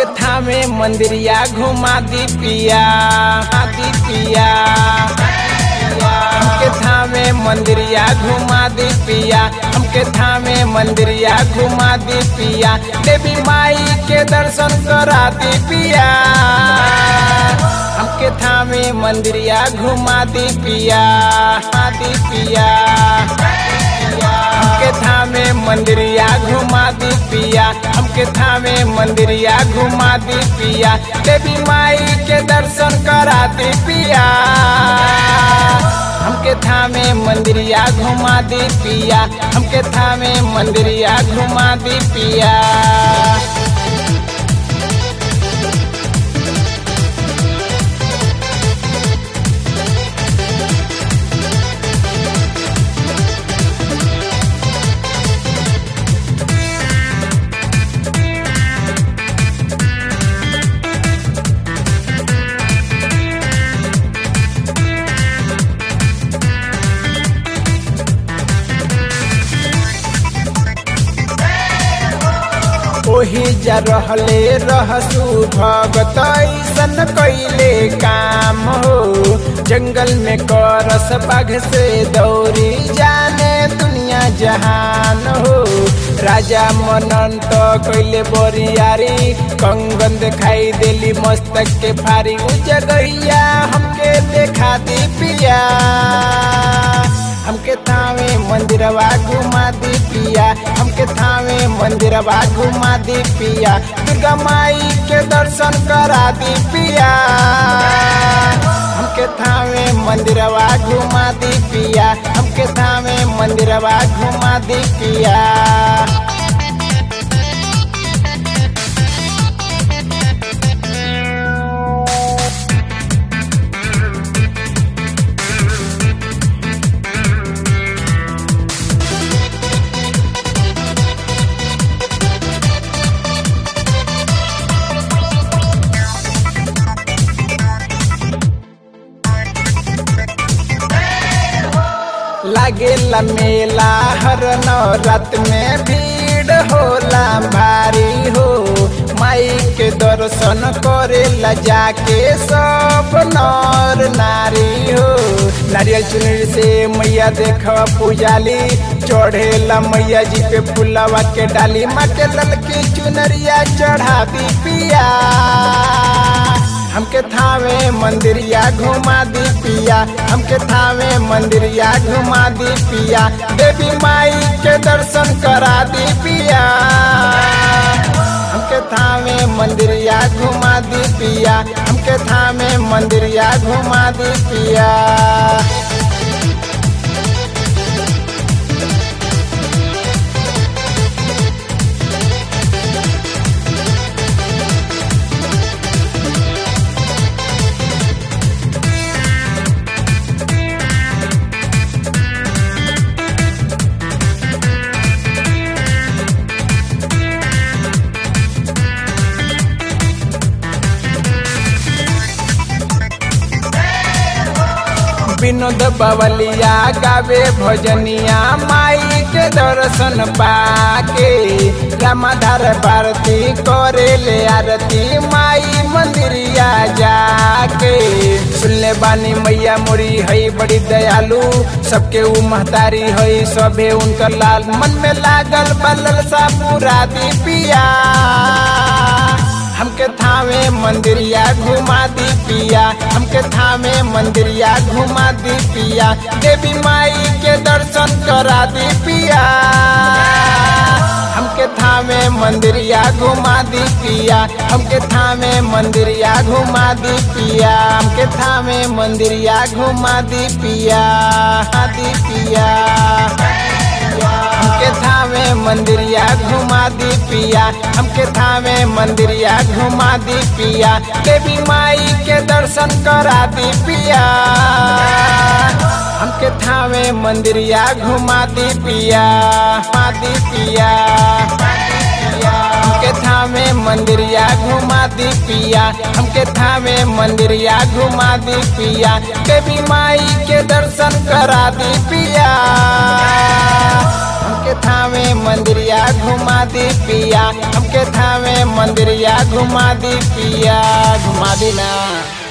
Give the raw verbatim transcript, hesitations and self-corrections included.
थामे मंदिरिया घुमा दी पिया दी पिया हमके थामे मंदिरिया घुमा दी पिया हमके थामे मंदिरिया घुमा दी पिया देवी माई के दर्शन करा दी पिया हमके थामे मंदिरिया घुमा दी पिया दी पिया हमके थामे मंदिरिया घुमा दी पिया हमके थामे मंदिरिया घुमा दी पिया देवी माई के दर्शन करा दी पिया हमके थामे मंदिरिया घुमा दी पिया हमके थामे मंदिरिया घुमा दी पिया। ओही जा रहले रहसु भगत ऐसन कैले काम हो जंगल में करस बाघ से दौरी जाने दुनिया जहान हो राजा मनंत कैले बोरियारी कंगन दिखाई देली मस्तक के फारी उ जगैया हमके देखा दी पिया हमके थामे मंदिरवा घुमा दी पिया हमके थामे मंदिरवा घुमा दी पिया दुर्गा माई के दर्शन करा दी पिया हमके थामे मंदिरवा घुमा दी पिया हमके थामे मंदिरवा घुमा दी पिया। लागेला मेला हर नवरात में भीड़ होला भारी हो माई के दर्शन करेला जाके सब नर नारी हो नारियल चुनरी से मैया देख पूजाली चढ़ेला मैया जी पे फुलवा के डाली माँ के ललकी चुनरिया चढ़ा दी पिया हमके थामे मंदिरिया घुमा दी पिया हमके थामे मंदिरिया घुमा दी पिया देवी माई के दर्शन करा दी पिया हमके थामे मंदिरिया घुमा दी पिया हमके थामे मंदिरिया घुमा दी पिया। विनोद बवलिया गावे भजनिया माई के दर्शन पाके रामाधार भारती करे ले आरती माई मंदिरिया जाके सुनले बानी मैया मोरी है बड़ी दयालु सबके उ महतारी है सभे उनकर लाल मन में लागल बलल सा पूरा दी पिया हमके थामे मंदिरिया घुमा दी पिया हमके थामे मंदिरिया घुमा दी पिया देवी माई के दर्शन करा दी पिया हमके थामे मंदिरिया घुमा दी पिया हमके थामे मंदिरिया घुमा दी पिया हमके थामे मंदिरिया घुमा दी पिया दी पिया हमके थामे मंदिरिया घुमा दी पिया हमके थामे मंदिरिया घुमा दी पिया देवी माई के दर्शन करा दी पिया हमके थामे मंदिरिया घुमा दी पिया दी पिया हमके थामे मंदिरिया घुमा दी पिया हमके थामे मंदिरिया घुमा दी पिया देवी माई के दर्शन करा दी पिया। हमके थावे मंदिरिया घुमा दी पिया, हमके थावे मंदिरिया घुमा दी पिया, घुमा दी ना।